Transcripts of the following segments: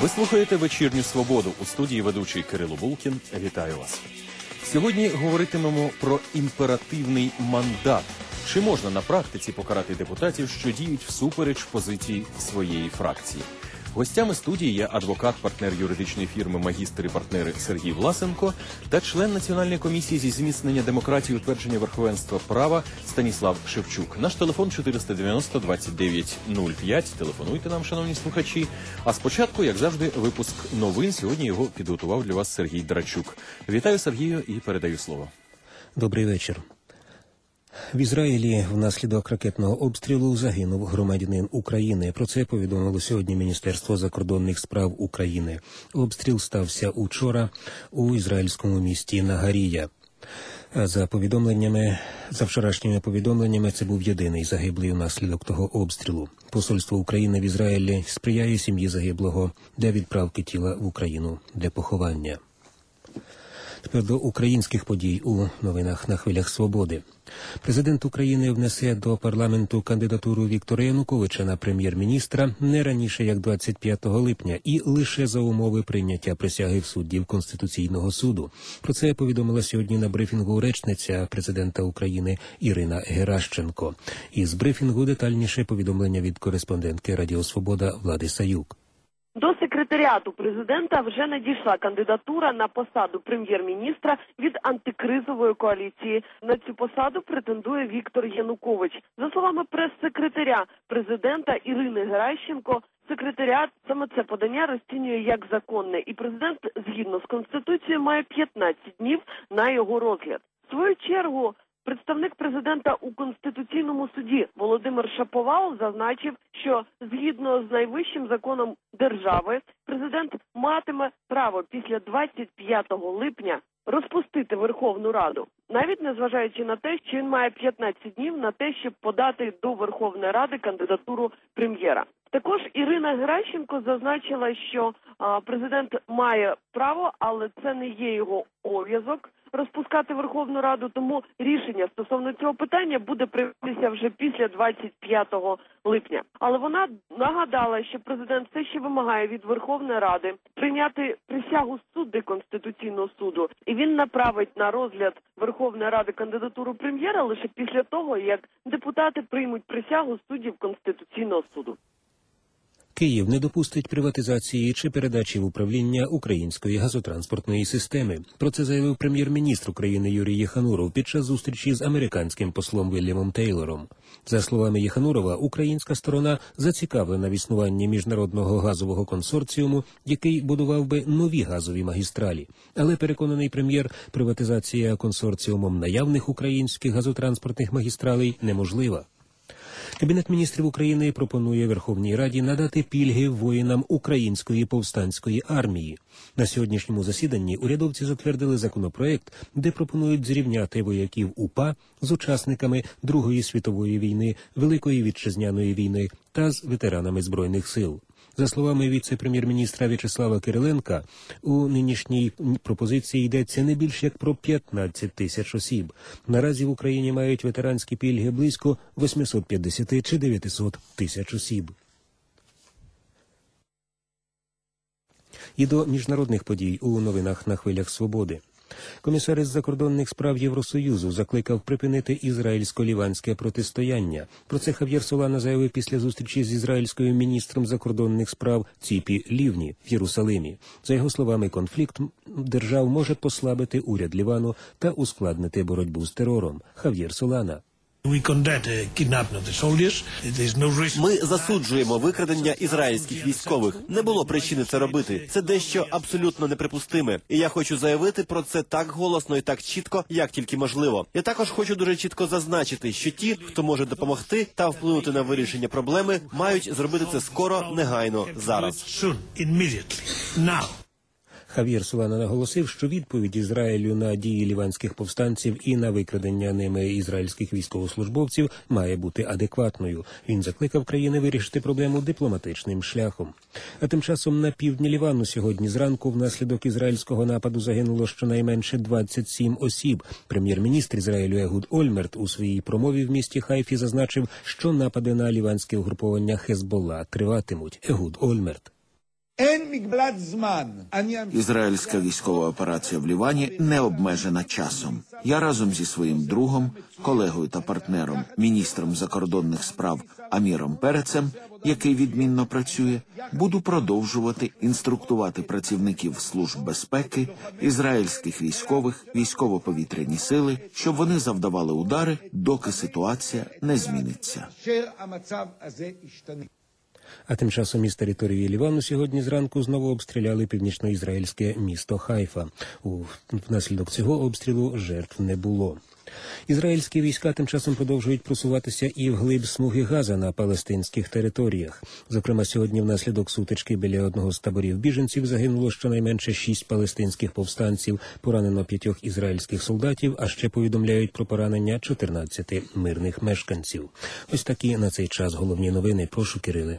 Ви слухаєте «Вечірню свободу». У студії ведучий Кирило Булкін. Вітаю вас. Сьогодні говоритимемо про імперативний мандат. Чи можна на практиці покарати депутатів, що діють всупереч позиції своєї фракції? Гостями студії є адвокат, партнер юридичної фірми «Магістр і партнери» Сергій Власенко та член Національної комісії зі зміцнення демократії, утвердження верховенства права Станіслав Шевчук. Наш телефон 490-29-05. Телефонуйте нам, шановні слухачі. А спочатку, як завжди, випуск новин. Сьогодні його підготував для вас Сергій Драчук. Вітаю, Сергію, і передаю слово. Добрий вечір. В Ізраїлі внаслідок ракетного обстрілу загинув громадянин України. Про це повідомило сьогодні Міністерство закордонних справ України. Обстріл стався учора у ізраїльському місті Нагарія. За вчорашніми повідомленнями, це був єдиний загиблий внаслідок того обстрілу. Посольство України в Ізраїлі сприяє сім'ї загиблого для відправки тіла в Україну для поховання. Тепер до українських подій у новинах на хвилях свободи. Президент України внесе до парламенту кандидатуру Віктора Януковича на прем'єр-міністра не раніше, як 25 липня, і лише за умови прийняття присяги в суддів Конституційного суду. Про це повідомила сьогодні на брифінгу речниця президента України Ірина Геращенко. Із брифінгу детальніше повідомлення від кореспондентки Радіо Свобода Влади Саюк. До секретаріату президента вже надійшла кандидатура на посаду прем'єр-міністра від антикризової коаліції. На цю посаду претендує Віктор Янукович. За словами прес-секретаря президента Ірини Геращенко, секретаріат саме це подання розцінює як законне, і президент, згідно з Конституцією, має 15 днів на його розгляд. В свою чергу, представник президента у Конституційному суді Володимир Шаповал зазначив, що згідно з найвищим законом держави, президент матиме право після 25 липня розпустити Верховну Раду, навіть незважаючи на те, що він має 15 днів на те, щоб подати до Верховної Ради кандидатуру прем'єра. Також Ірина Геращенко зазначила, що президент має право, але це не є його обов'язок розпускати Верховну Раду, тому рішення стосовно цього питання буде прийматися вже після 25 липня. Але вона нагадала, що президент все ще вимагає від Верховної Ради прийняти присягу судді Конституційного суду, і він направить на розгляд Верховної Ради кандидатуру прем'єра лише після того, як депутати приймуть присягу суддів Конституційного суду. Київ не допустить приватизації чи передачі в управління української газотранспортної системи. Про це заявив прем'єр-міністр України Юрій Єхануров під час зустрічі з американським послом Вільямом Тейлором. За словами Єханурова, українська сторона зацікавлена в існуванні міжнародного газового консорціуму, який будував би нові газові магістралі. Але, переконаний прем'єр, приватизація консорціумом наявних українських газотранспортних магістралей неможлива. Кабінет міністрів України пропонує Верховній Раді надати пільги воїнам Української повстанської армії. На сьогоднішньому засіданні урядовці затвердили законопроект, де пропонують зрівняти вояків УПА з учасниками Другої світової війни, Великої вітчизняної війни та з ветеранами Збройних сил. За словами віце-прем'єр-міністра В'ячеслава Кириленка, у нинішній пропозиції йдеться не більш як про 15 тисяч осіб. Наразі в Україні мають ветеранські пільги близько 850 чи 900 тисяч осіб. І до міжнародних подій у новинах на хвилях свободи. Комісар із закордонних справ Євросоюзу закликав припинити ізраїльсько-ліванське протистояння. Про це Хав'єр Солана заявив після зустрічі з ізраїльською міністром закордонних справ Ціпі Лівні в Єрусалимі. За його словами, конфлікт держав може послабити уряд Лівану та ускладнити боротьбу з терором. Хав'єр Солана. Ми засуджуємо викрадення ізраїльських військових. Не було причини це робити. Це дещо абсолютно неприпустиме. І я хочу заявити про це так голосно і так чітко, як тільки можливо. Я також хочу дуже чітко зазначити, що ті, хто може допомогти та вплинути на вирішення проблеми, мають зробити це скоро, негайно, зараз. Хав'єр Солана наголосив, що відповідь Ізраїлю на дії ліванських повстанців і на викрадення ними ізраїльських військовослужбовців має бути адекватною. Він закликав країни вирішити проблему дипломатичним шляхом. А тим часом на півдні Лівану сьогодні зранку внаслідок ізраїльського нападу загинуло щонайменше 27 осіб. Прем'єр-міністр Ізраїлю Егуд Ольмерт у своїй промові в місті Хайфі зазначив, що напади на ліванське угруповання Хезболла триватимуть. Егуд Ольмерт. Ізраїльська військова операція в Лівані не обмежена часом. Я разом зі своїм другом, колегою та партнером, міністром закордонних справ Аміром Перецем, який відмінно працює, буду продовжувати інструктувати працівників служб безпеки, ізраїльських військових, військово-повітряні сили, щоб вони завдавали удари, доки ситуація не зміниться. А тим часом із території Лівану сьогодні зранку знову обстріляли північноізраїльське місто Хайфа. Внаслідок цього обстрілу жертв не було. Ізраїльські війська тим часом продовжують просуватися і вглиб смуги Газа на палестинських територіях. Зокрема, сьогодні внаслідок сутички біля одного з таборів біженців загинуло щонайменше 6 палестинських повстанців, поранено 5 ізраїльських солдатів, а ще повідомляють про поранення 14 мирних мешканців. Ось такі на цей час головні новини. Прошу, Кириле.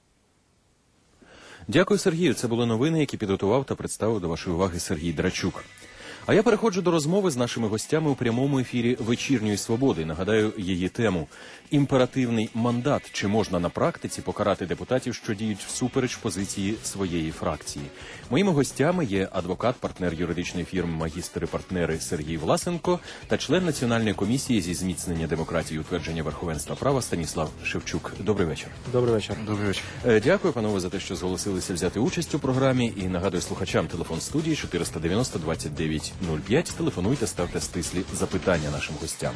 Дякую, Сергію. Це були новини, які підготував та представив до вашої уваги Сергій Драчук. А я переходжу до розмови з нашими гостями у прямому ефірі «Вечірньої свободи». Нагадаю її тему – імперативний мандат. Чи можна на практиці покарати депутатів, що діють всупереч позиції своєї фракції? Моїми гостями є адвокат, партнер юридичної фірми «Магістр і партнери» Сергій Власенко та член Національної комісії зі зміцнення демократії і утвердження верховенства права Станіслав Шевчук. Добрий вечір. Добрий вечір. Добрий вечір. Дякую, панове, за те, що зголосилися взяти участь у програмі. І нагадую слухачам, телефон студії 490 29 05. Телефонуйте, ставте стислі запитання нашим гостям.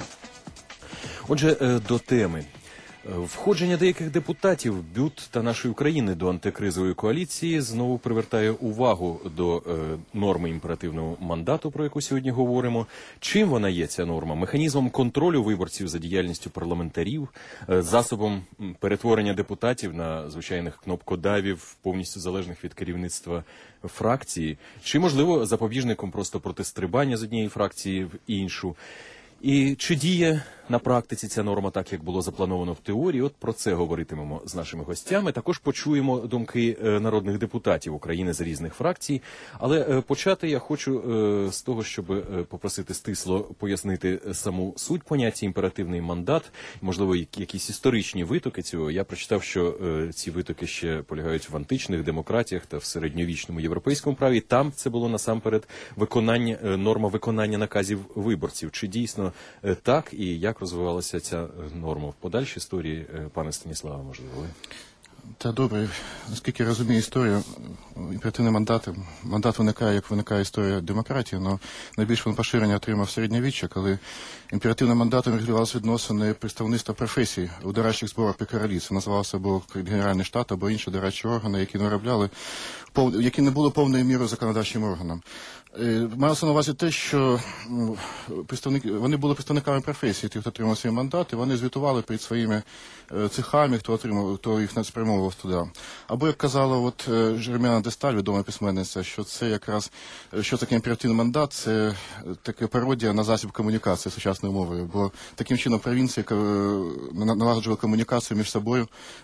Отже, до теми. Входження деяких депутатів БЮТ та нашої України до антикризової коаліції знову привертає увагу до норми імперативного мандату, про яку сьогодні говоримо. Чим вона є, ця норма? Механізмом контролю виборців за діяльністю парламентарів, засобом перетворення депутатів на звичайних кнопкодавів, повністю залежних від керівництва фракції, чи, можливо, запобіжником просто протистрибання з однієї фракції в іншу? І чи діє на практиці ця норма так, як було заплановано в теорії? От про це говоритимемо з нашими гостями. Також почуємо думки народних депутатів України з різних фракцій. Але почати я хочу з того, щоб попросити стисло пояснити саму суть поняття імперативний мандат, можливо, якісь історичні витоки цього. Я прочитав, що ці витоки ще полягають в античних демократіях та в середньовічному європейському праві. Там це було насамперед норма виконання наказів виборців. Чи дійсно так, і як розвивалася ця норма в подальшій історії? Пане Станіславе, можливо, ви? Та добре, наскільки я розумію історію, імперативний мандат виникає, як виникає історія демократії, але найбільш він поширення отримав середньовіччя, коли імперативним мандатом регулювалися відносини представництва професій у дорадчих зборах при королі. Це називалося або Генеральний штат, або інші дорадчі органи, які не виробляли, які не були повною мірою законодавчим органом. Малося на увазі те, що вони були представниками професії, ті, хто отримав свій мандат, і вони звітували перед своїми цехами, хто їх спрямовував туди. Або, як казала Жермяна де Сталь, відома письменниця, що це якраз, що таке імперативний мандат, це така пародія на засіб комунікації сучасною мовою, бо таким чином провінції налагоджували комунікацію між собою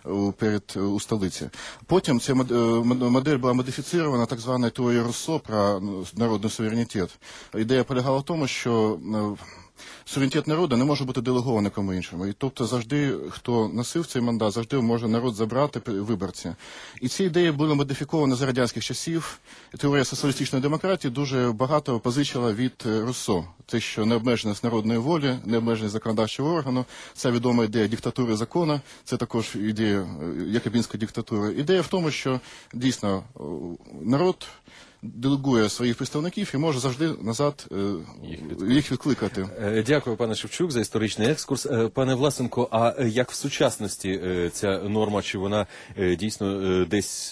у столиці. Потім ця модель була модифіцірована так званою теорією Руссо про народний суверенітет. Ідея полягала в тому, що суверенітет народу не може бути делегований кому іншому. І тобто завжди, хто носив цей мандат, завжди може народ забрати виборці. І ці ідеї були модифіковані за радянських часів. Теорія соціалістичної демократії дуже багато позичила від Руссо. Те, що необмеженість народної волі, необмеженість законодавчого органу, це відома ідея диктатури закону, це також ідея якобінської диктатури. Ідея в тому, що дійсно народ делегує своїх представників і може завжди назад їх відкликати. Дякую, пане Шевчук, за історичний екскурс. Пане Власенко, а як в сучасності ця норма, чи вона дійсно десь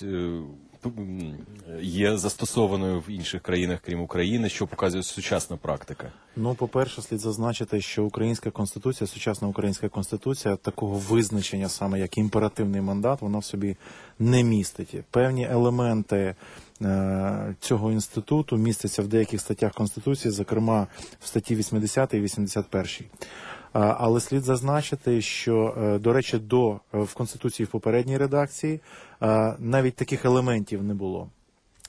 є застосованою в інших країнах, крім України, що показує сучасна практика? Ну, по-перше, слід зазначити, що українська конституція, сучасна українська конституція, такого визначення саме як імперативний мандат, вона в собі не містить. Певні елементи цього інституту містяться в деяких статтях Конституції, зокрема в статті 80 і 81. Але слід зазначити, що, до речі, в Конституції в попередній редакції навіть таких елементів не було.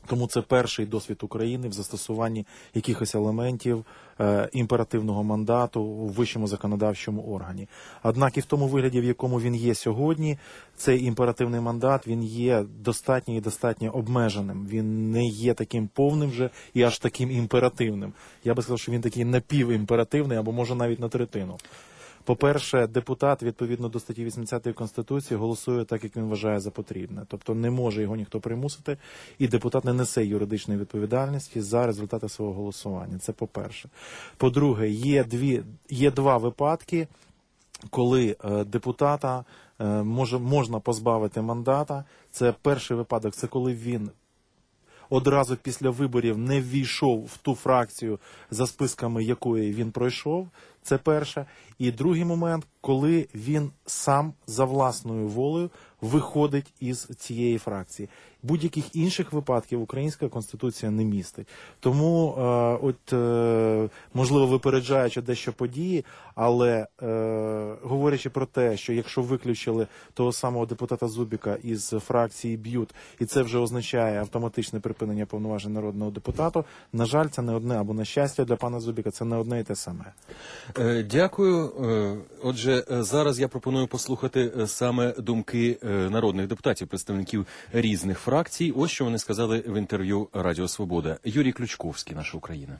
Тому це перший досвід України в застосуванні якихось елементів імперативного мандату у вищому законодавчому органі. Однак і в тому вигляді, в якому він є сьогодні, цей імперативний мандат, він є достатньо і достатньо обмеженим. Він не є таким повним вже і аж таким імперативним. Я би сказав, що він такий напівімперативний або може навіть на третину. По-перше, депутат, відповідно до статті 80 Конституції, голосує так, як він вважає за потрібне. Тобто не може його ніхто примусити, і депутат не несе юридичної відповідальності за результати свого голосування. Це по-перше. По-друге, є два випадки, коли депутата можна позбавити мандата. Це перший випадок, це коли він одразу після виборів не ввійшов в ту фракцію, за списками якої він пройшов. Це перше. І другий момент, коли він сам за власною волею виходить із цієї фракції. Будь-яких інших випадків українська Конституція не містить. Тому, можливо, випереджаючи дещо події, але говорячи про те, що якщо виключили того самого депутата Зубіка із фракції БЮТ, і це вже означає автоматичне припинення повноважень народного депутата, на жаль, це не одне, або на щастя для пана Зубіка, це не одне і те саме. Дякую. Отже, зараз я пропоную послухати саме думки народних депутатів, представників різних фракцій. Ось що вони сказали в інтерв'ю Радіо Свобода. Юрій Ключковський, Наша Україна.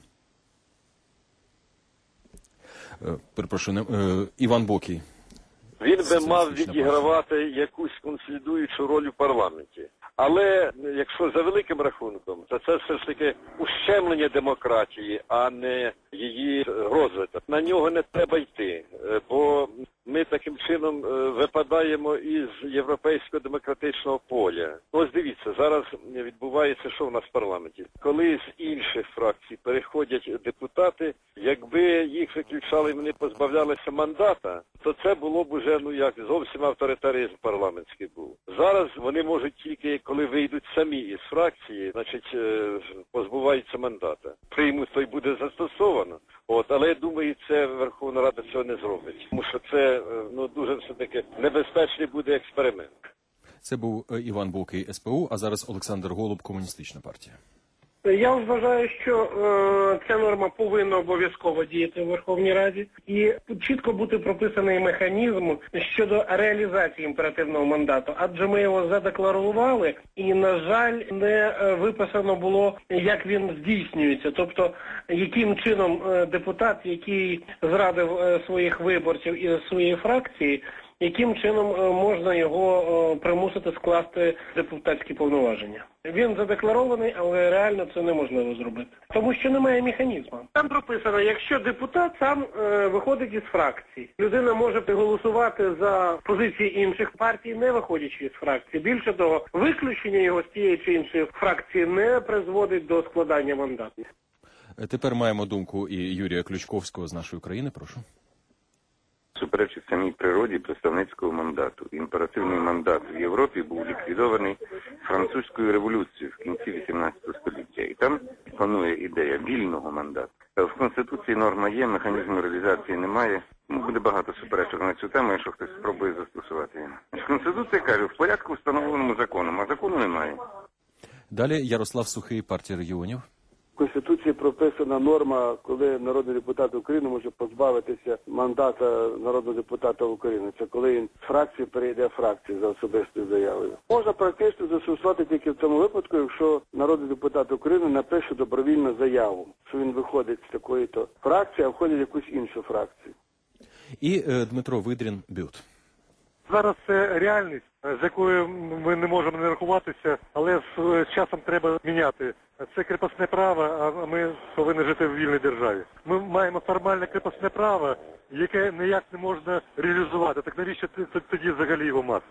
Перепрошую, Іван Бокій. Він би мав відігравати якусь консолідуючу роль у парламенті. Але якщо за великим рахунком, то це все ж таки ущемлення демократії, а не її розвиток. На нього не треба йти, бо ми таким чином випадаємо із європейського демократичного поля. Ось дивіться, зараз відбувається, що в нас в парламенті. Коли з інших фракцій переходять депутати, якби їх виключали і вони позбавлялися мандата, то це було б уже, зовсім авторитаризм парламентський був. Зараз вони можуть тільки, коли вийдуть самі із фракції, позбуваються мандата. Приймуть, то й буде застосовано. Але я думаю, це Верховна Рада цього не зробить. Тому що це, дуже все-таки небезпечний буде експеримент. Це був Іван Бокій, СПУ, а зараз Олександр Голуб, Комуністична партія. Я вважаю, що ця норма повинна обов'язково діяти в Верховній Раді і чітко бути прописаний механізм щодо реалізації імперативного мандату. Адже ми його задекларували і, на жаль, не виписано було, як він здійснюється. Тобто, яким чином депутат, який зрадив своїх виборців і своєї фракції, яким чином можна його примусити скласти депутатські повноваження. Він задекларований, але реально це неможливо зробити. Тому що немає механізму. Там прописано, якщо депутат сам виходить із фракції, людина може голосувати за позиції інших партій, не виходячи із фракції. Більше того, виключення його з тієї чи іншої фракції не призводить до складання мандату. Тепер маємо думку і Юрія Ключковського з Нашої України, прошу. Суперечить самій природі представницького мандату. Імперативний мандат в Європі був ліквідований французькою революцією в кінці 18 століття. І там панує ідея вільного мандату. В Конституції норма є, механізму реалізації немає. Буде багато суперечок на цю тему, якщо хтось спробує застосувати її. Конституція каже, в порядку встановленому законом, а закону немає. Далі Ярослав Сухий, партія регіонів. В Конституції прописана норма, коли народний депутат України може позбавитися мандата народного депутата України. Це коли він з фракції перейде в фракцію за особистою заявою. Можна практично застосувати тільки в тому випадку, якщо народний депутат України напише добровільну заяву, що він виходить з такої-то фракції, а входить в якусь іншу фракцію. І Дмитро Видрін, БЮТ. Зараз це реальність, з якою ми не можемо не рахуватися, але з часом треба міняти. Це кріпосне право, а ми повинні жити в вільній державі. Ми маємо формальне кріпосне право, яке ніяк не можна реалізувати. Так навіщо тоді взагалі його мати?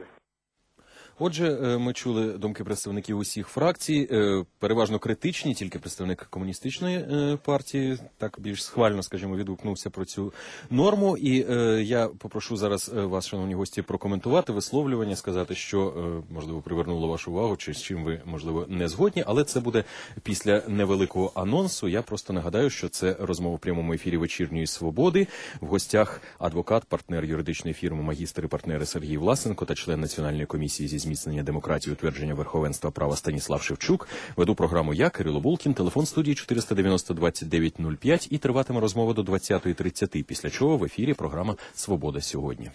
Отже, ми чули думки представників усіх фракцій, переважно критичні, тільки представник Комуністичної партії, так більш схвально, скажімо, відгукнувся про цю норму. І я попрошу зараз вас, шановні гості, прокоментувати висловлювання, сказати, що, можливо, привернуло вашу увагу, чи з чим ви, можливо, не згодні, але це буде після невеликого анонсу. Я просто нагадаю, що це розмова в прямому ефірі «Вечірньої Свободи». В гостях адвокат, партнер юридичної фірми «Магістр і партнери» Сергій Власенко та член Національної комісії зі зміцнення демократії, утвердження верховенства права Станіслав Шевчук. Веду програму я, Кирило Булкін, телефон студії 490-2905 і триватиме розмова до 20:30, після чого в ефірі програма «Свобода сьогодні».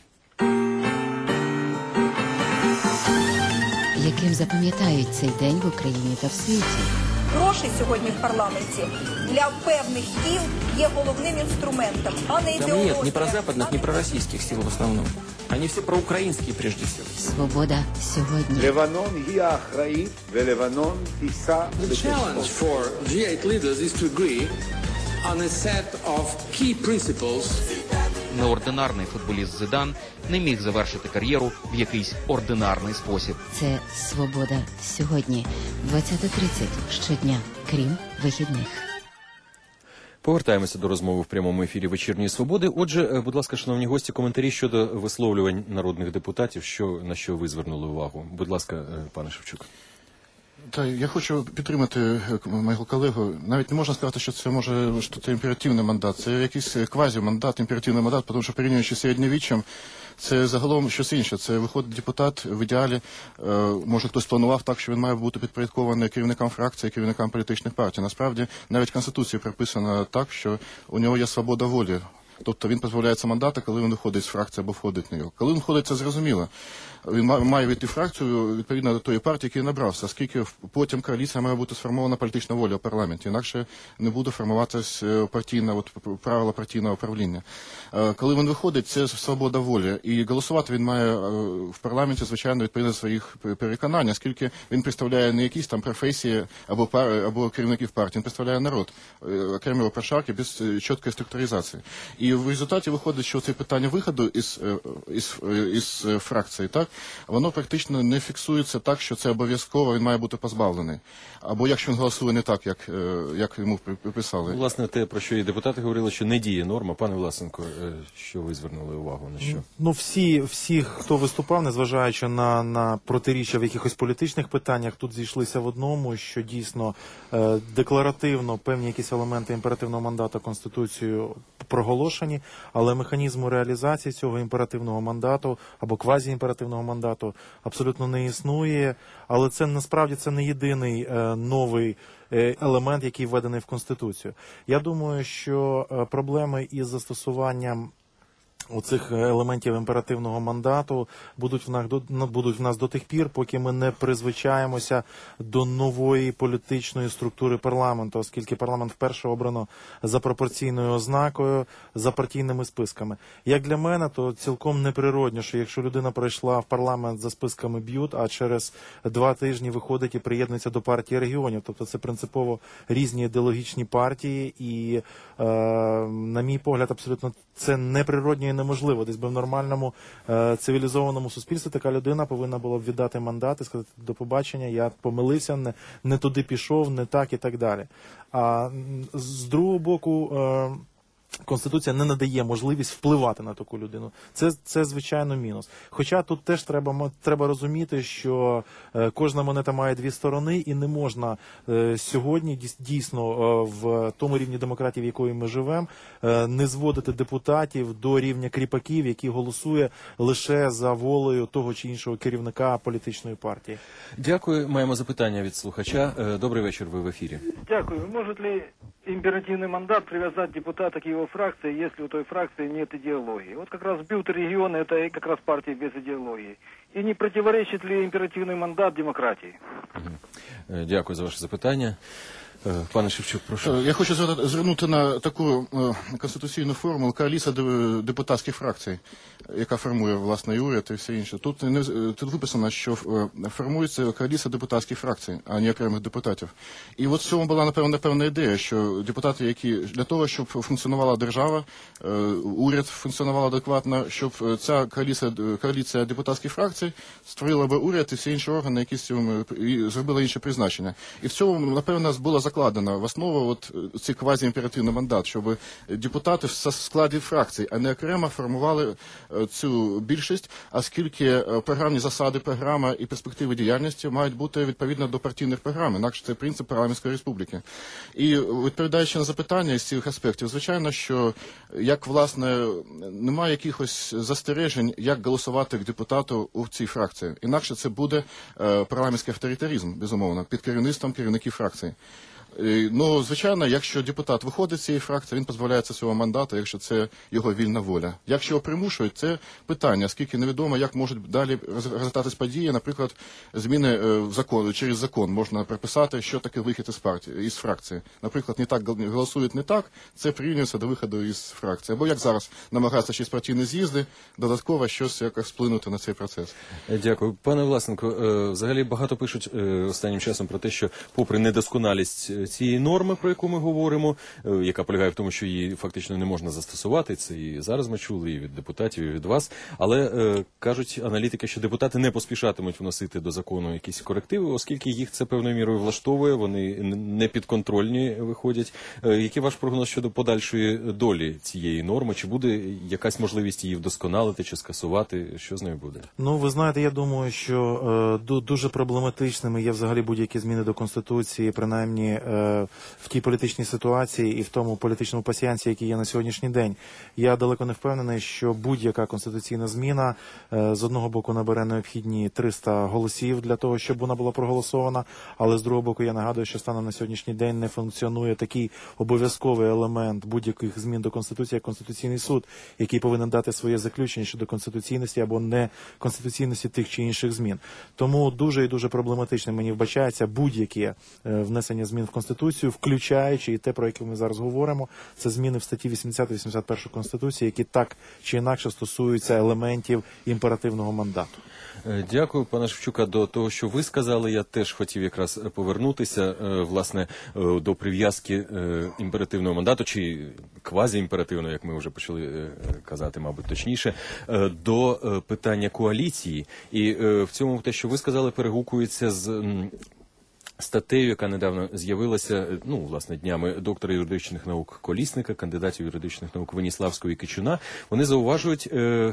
Яким запам'ятають цей день в Україні та в світі? Гроші сьогодні в парламенті для певних кіл є головним інструментом, а не ідеологія. Там нет ни про западных, ни про российских сил в основном. Они все проукраинские прежде всего. Свобода сьогодні. Леванон є ахраїт, Леванон тіса. The challenge for G8 leaders is to agree on a set of key principles. Неординарний футболіст Зидан не міг завершити кар'єру в якийсь ординарний спосіб. Це «Свобода сьогодні» 20:30 щодня, крім вихідних. Повертаємося до розмови в прямому ефірі «Вечірньої свободи». Отже, будь ласка, шановні гості, коментарі щодо висловлювань народних депутатів, на що ви звернули увагу. Будь ласка, пане Шевчук. Та я хочу підтримати мого колегу. Навіть не можна сказати, що це може що це імперативний мандат. Це якийсь квазімандат, імперативний мандат, тому що порівнюючи з середньовіччям, це загалом щось інше. Це виходить депутат в ідеалі, може хтось планував так, що він має бути підпорядкований керівникам фракції, керівникам політичних партій. Насправді, навіть в Конституції прописано так, що у нього є свобода волі. Тобто він позбавляється мандата, коли він виходить з фракції або входить в нього. Коли він входить, це зрозуміло. Він має вийти в фракцію відповідно до тої партії, якої набрався, оскільки потім коаліція має бути сформована політична воля в парламенті, інакше не буде формуватися правила партійного управління. Коли він виходить, це свобода волі, і голосувати він має в парламенті, звичайно, відповідно до своїх переконань, оскільки він представляє не якісь там професії або керівників партії, він представляє народ, окремі прошарки без чіткої структуризації. І в результаті виходить, що це питання виходу із фракції, так, воно практично не фіксується так, що це обов'язково, він має бути позбавлений. Або якщо він голосує не так, як йому приписали. Власне, те, про що і депутати говорили, що не діє норма. Пане Власенко, що ви звернули увагу, на що? Ну, всі, хто виступав, незважаючи на протиріччя в якихось політичних питаннях, тут зійшлися в одному, що дійсно декларативно певні якісь елементи імперативного мандату Конституцією проголошені, але механізму реалізації цього імперативного мандату або квазіімперативного мандату абсолютно не існує, але це насправді це не єдиний новий елемент, який введений в Конституцію. Я думаю, що проблеми із застосуванням оцих елементів імперативного мандату будуть в нас до тих пір, поки ми не призвичаємося до нової політичної структури парламенту, оскільки парламент вперше обрано за пропорційною ознакою, за партійними списками. Як для мене, то цілком неприродно, що якщо людина прийшла в парламент за списками б'ют, а через 2 тижні виходить і приєднується до партії регіонів. Тобто це принципово різні ідеологічні партії і, на мій погляд, абсолютно це неприродно і неможливо. Десь би в нормальному цивілізованому суспільстві така людина повинна була б віддати мандат і сказати: до побачення, я помилився, не туди пішов, не так і так далі. А з другого боку, Конституція не надає можливість впливати на таку людину. Це звичайно мінус. Хоча тут теж треба розуміти, що кожна монета має 2 сторони, і не можна сьогодні дійсно в тому рівні демократії, в якої ми живемо, не зводити депутатів до рівня кріпаків, які голосує лише за волею того чи іншого керівника політичної партії. Дякую. Маємо запитання від слухача. Добрий вечір, ви в ефірі. Дякую. Може ли императивный мандат привязать депутата к его фракции, если у той фракции нет идеологии? Вот как раз бьют регионы, это как раз партии без идеологии. И не противоречит ли императивный мандат демократии? Дякую за ваше запитання. Пане Шевчук, прошу. Я хочу звернути на таку конституційну формулу коаліція депутатських фракцій, яка формує, власне, і уряд і все інше. Тут виписано, що формується коаліція депутатських фракцій, а не окремих депутатів. І от в цьому була, напевно, певна ідея, що депутати, які для того, щоб функціонувала держава, уряд функціонував адекватно, щоб ця коаліція депутатських фракцій створила би уряд і всі інші органи, які зробили інше призначення. І в цьому, напевно, було закладено в основу цей квазіімперативний мандат, щоб депутати в складі фракцій, а не окремо формували цю більшість, оскільки програмні засади, програма і перспективи діяльності мають бути відповідно до партійних програм, інакше це принцип парламентської республіки. І відповідаючи на запитання з цих аспектів, звичайно, що як, власне, немає якихось застережень, як голосувати як депутату у цій фракції. Інакше це буде парламентський авторитаризм, безумовно, під керівництвом керівників фракції. Ну, звичайно, якщо депутат виходить з цієї фракції, він позбавляється свого мандату, якщо це його вільна воля. Якщо його примушують, це питання, оскільки невідомо, як можуть далі розгортатись події. Наприклад, зміни в закону, через закон можна прописати, що таке вихід із фракції. Наприклад, не так голосують не так, це прирівнюється до виходу із фракції. Або як зараз намагаються через партійні з'їзди додатково щось якось вплинути на цей процес. Дякую. Пане Власенко, взагалі багато пишуть останнім часом про те, що попри недосконалість цієї норми, про яку ми говоримо, яка полягає в тому, що її фактично не можна застосувати, це і зараз ми чули, і від депутатів, і від вас, але кажуть аналітики, що депутати не поспішатимуть вносити до закону якісь корективи, оскільки їх це певною мірою влаштовує, вони не підконтрольні виходять. Який ваш прогноз щодо подальшої долі цієї норми? Чи буде якась можливість її вдосконалити чи скасувати? Що з нею буде? Ну, ви знаєте, я думаю, що дуже проблематичними є взагалі будь-які зміни до Конституції, принаймні в тій політичній ситуації і в тому політичному пасіянсі, який є на сьогоднішній день. Я далеко не впевнений, що будь-яка конституційна зміна з одного боку набере необхідні 300 голосів для того, щоб вона була проголосована, але з другого боку я нагадую, що станом на сьогоднішній день не функціонує такий обов'язковий елемент будь-яких змін до Конституції, як Конституційний суд, який повинен дати своє заключення щодо конституційності або неконституційності тих чи інших змін. Тому дуже і дуже проблематичним мені вбачається будь-яке внесення змін в Конституцію, включаючи і те, про яке ми зараз говоримо, це зміни в статті 80-81 Конституції, які так чи інакше стосуються елементів імперативного мандату. Дякую, пане Шевчука. До того, що ви сказали, я теж хотів якраз повернутися, власне, до прив'язки імперативного мандату, чи квазіімперативного, як ми вже почали казати, мабуть, точніше, до питання коаліції. І в цьому те, що ви сказали, перегукується з статтею, яка недавно з'явилася, власне, днями доктора юридичних наук Колісника, кандидатів юридичних наук Веніславського і Кичуна. Вони зауважують,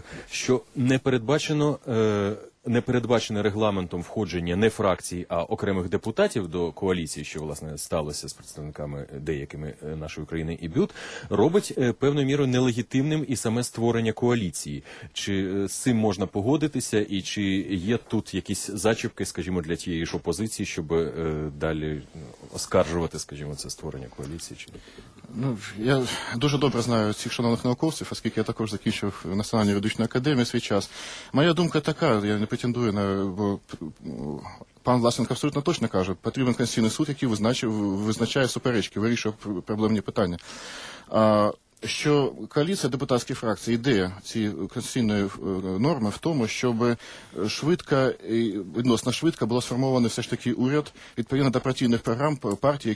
що не передбачене регламентом входження не фракцій, а окремих депутатів до коаліції, що, власне, сталося з представниками деякими нашої країни і БЮТ, робить певною мірою нелегітимним і саме створення коаліції. Чи з цим можна погодитися, і чи є тут якісь зачіпки, скажімо, для тієї ж опозиції, щоб далі оскаржувати, скажімо, це створення коаліції? Чи... Я дуже добре знаю цих шановних науковців, оскільки я також закінчив Національну юридичну академію свій час. Моя думка така, я не претендую на... Бо пан Власенко абсолютно точно каже, потрібен Конституційний суд, який визначає суперечки, вирішує проблемні питання. Що коаліція депутатських фракцій, ідея цієї конституційної норми в тому, щоб відносно швидко було сформований все ж таки уряд відповідно до партійних програм партій,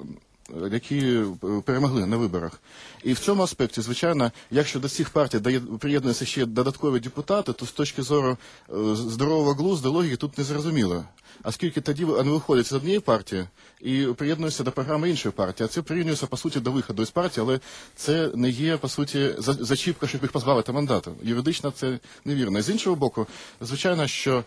які перемогли на виборах. І в цьому аспекті, звичайно, якщо до цих партій приєднуються ще додаткові депутати, то з точки зору здорового глузду, логіки тут не зрозуміло. Оскільки тоді вони виходять з однієї партії і приєднуються до програми іншої партії, а це прирівнюється, по суті, до виходу із партії, але це не є, по суті, зачіпка, щоб їх позбавити мандату. Юридично це невірно. І з іншого боку, звичайно, що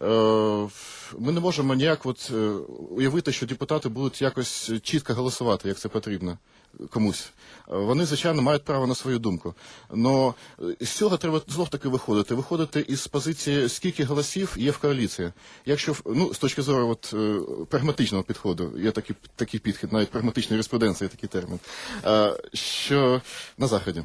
ми не можемо ніяк уявити, що депутати будуть якось чітко голосувати, як це потрібно комусь. Вони, звичайно, мають право на свою думку. Но з цього треба знов-таки виходити із позиції, скільки голосів є в коаліції. Якщо, з точки зору прагматичного підходу, є такий підхід, навіть прагматична юриспруденція є такий термін, що на Заході.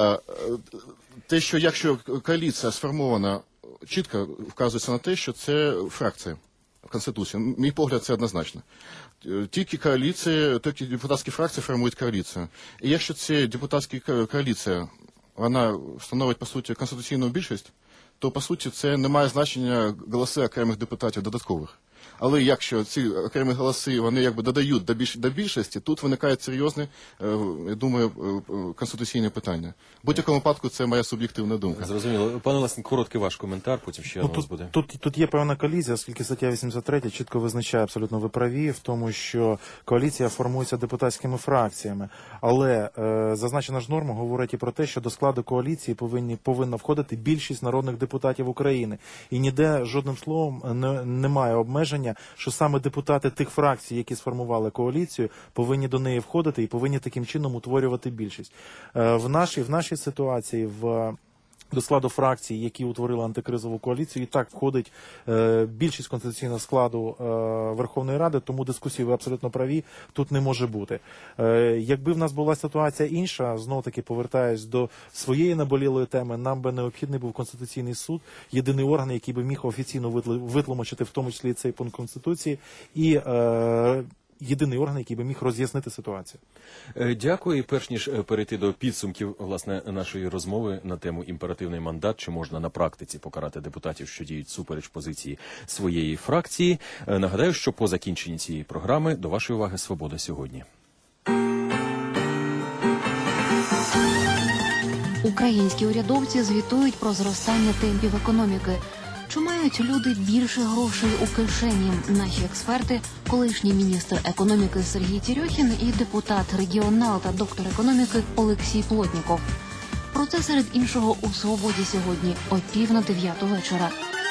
Те, що якщо коаліція сформована, чітко вказується на те, що це фракція в Конституції. Мій погляд, це однозначно. Тільки депутатські фракції формують коаліцію. І якщо це депутатська коаліція, вона становить, по суті, конституційну більшість, то, по суті, це не має значення голоси окремих депутатів додаткових. Але якщо ці окремі голоси, вони якби додають до більшості, тут виникає серйозне, я думаю, конституційне питання. В будь-якому випадку це моя суб'єктивна думка. Зрозуміло. Пане Власенко, короткий ваш коментар, потім ще у вас буде. Тут є певна колізія, оскільки стаття 83 чітко визначає, абсолютно ви праві, в тому, що коаліція формується депутатськими фракціями. Але зазначена ж норма говорить і про те, що до складу коаліції повинна входити більшість народних депутатів України. І ніде жодним словом немає обмеження, що саме депутати тих фракцій, які сформували коаліцію, повинні до неї входити і повинні таким чином утворювати більшість. В нашій ситуації, до складу фракцій, які утворили антикризову коаліцію, і так входить більшість конституційного складу Верховної Ради, тому дискусії, ви абсолютно праві, тут не може бути. Якби в нас була ситуація інша, знов-таки повертаюсь до своєї наболілої теми, нам би необхідний був Конституційний суд, єдиний орган, який би міг офіційно витлумачити в тому числі цей пункт Конституції, і єдиний орган, який би міг роз'яснити ситуацію. Дякую. І перш ніж перейти до підсумків, власне, нашої розмови на тему імперативний мандат, чи можна на практиці покарати депутатів, що діють супереч позиції своєї фракції, нагадаю, що по закінченні цієї програми до вашої уваги «Свобода сьогодні». Українські урядовці звітують про зростання темпів економіки. Чи мають люди більше грошей у кишені? Наші експерти, колишній міністр економіки Сергій Терьохін і депутат регіонал та доктор економіки Олексій Плотніков. Про це серед іншого у «Свободі сьогодні» о 8:50 вечора.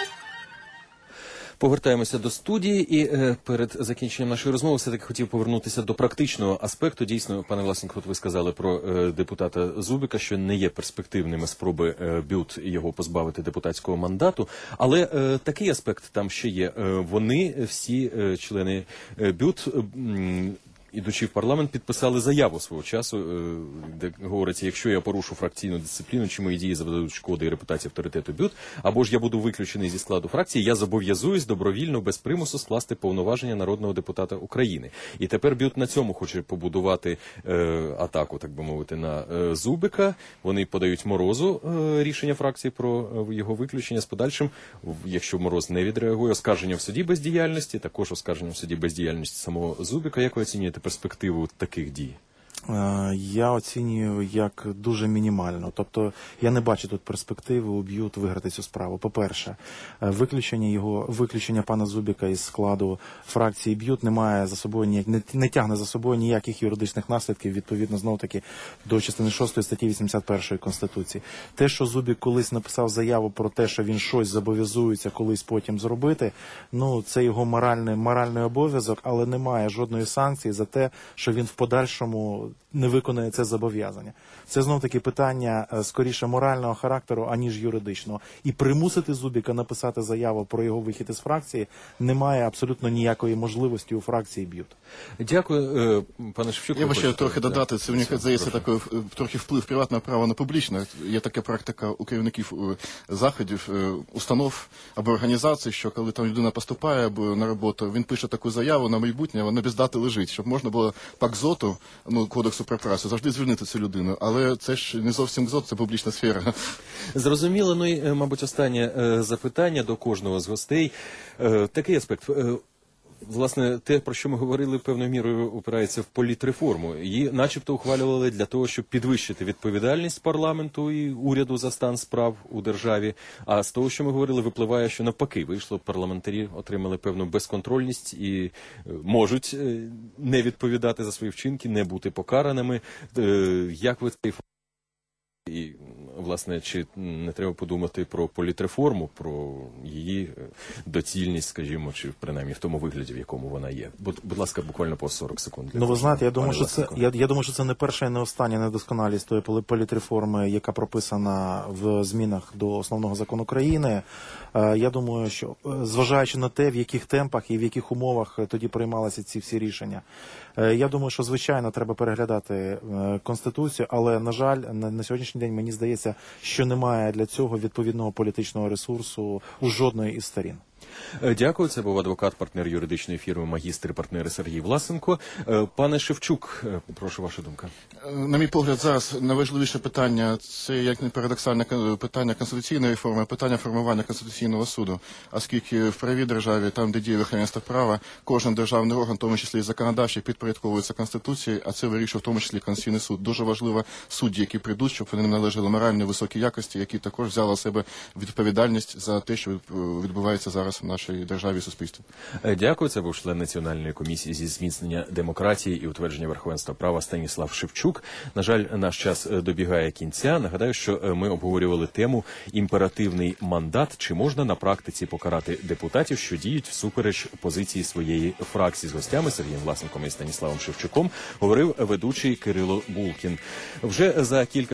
Повертаємося до студії, і перед закінченням нашої розмови все-таки хотів повернутися до практичного аспекту. Дійсно, пане Власенко, от ви сказали про депутата Зубика, що не є перспективними спроби БЮТ його позбавити депутатського мандату, але такий аспект там ще є. Вони, всі члени БЮТ, ідучи в парламент, підписали заяву свого часу, де говориться, якщо я порушу фракційну дисципліну, чи мої дії завдадуть шкоди і репутації авторитету БЮТ, або ж я буду виключений зі складу фракції, я зобов'язуюсь добровільно, без примусу, скласти повноваження народного депутата України. І тепер БЮТ на цьому хоче побудувати атаку, так би мовити, на Зубика. Вони подають Морозу рішення фракції про його виключення з подальшим, якщо Мороз не відреагує, оскарження в суді бездіяльності, також оскарження в суді бездіяльності самого Зубика. Як ви оцінюєте перспективу таких дій? Я оцінюю як дуже мінімально. Тобто я не бачу тут перспективи у БЮТ виграти цю справу. По-перше, виключення пана Зубика із складу фракції БЮТ не тягне за собою ніяких юридичних наслідків, відповідно, знову-таки, до частини 6 статті 81 Конституції. Те, що Зубик колись написав заяву про те, що він щось зобов'язується колись потім зробити, це його моральний обов'язок, але немає жодної санкції за те, що він в подальшому не виконує це зобов'язання. Це знов-таки питання скоріше морального характеру, аніж юридичного. І примусити Зубіка написати заяву про його вихід із фракції немає абсолютно ніякої можливості у фракції БЮТ. Дякую, пане Шевчук. Я би ще трохи додати, це мені здається такий трохи вплив приватного права на публічне. Є така практика у керівників заходів, установ або організацій, що коли там людина поступає на роботу, він пише таку заяву на майбутнє, вона без дати лежить, щоб можна було по КЗОТу, Кодексу про працю, завжди звільнити цю людину. Але це ж не зовсім КЗОТ, це публічна сфера. Зрозуміло. І, мабуть, останнє запитання до кожного з гостей. Такий аспект. Власне, те, про що ми говорили, певною мірою опирається в політреформу. Її начебто ухвалювали для того, щоб підвищити відповідальність парламенту і уряду за стан справ у державі. А з того, що ми говорили, випливає, що навпаки, вийшло, парламентарі отримали певну безконтрольність і можуть не відповідати за свої вчинки, не бути покараними. Як ви цей факт? І, власне, чи не треба подумати про політреформу, про її доцільність, скажімо, чи принаймні в тому вигляді, в якому вона є? Будь ласка, буквально по 40 секунд. Ви знаєте, я думаю, що це не перша і не остання недосконалість тої політреформи, яка прописана в змінах до Основного закону країни. Я думаю, що, зважаючи на те, в яких темпах і в яких умовах тоді приймалися ці всі рішення, я думаю, що, звичайно, треба переглядати Конституцію, але, на жаль, на сьогоднішній день мені здається, що немає для цього відповідного політичного ресурсу у жодної із сторін. Дякую. Це був адвокат, партнер юридичної фірми «Магістр» партнери Сергій Власенко. Пане Шевчук, прошу, ваша думка. На мій погляд, зараз найважливіше питання – це, як не парадоксальне питання конституційної реформи, а питання формування Конституційного суду. Оскільки в правовій державі, там, де діє верховенство права, кожен державний орган, в тому числі і законодавчий, підпорядковується Конституції, а це вирішує в тому числі Конституційний суд. Дуже важливо судді, які прийдуть, щоб вони належали морально високій якості, які також взяли на себе відповідальність за те, що відбувається зараз в нашій державі і суспільстві. Дякую. Це був член Національної комісії зі зміцнення демократії і утвердження верховенства права Станіслав Шевчук. На жаль, наш час добігає кінця. Нагадаю, що ми обговорювали тему «Імперативний мандат. Чи можна на практиці покарати депутатів, що діють всупереч позиції своєї фракції?» З гостями Сергієм Власенком і Станіславом Шевчуком говорив ведучий Кирило Булкін. Вже за кілька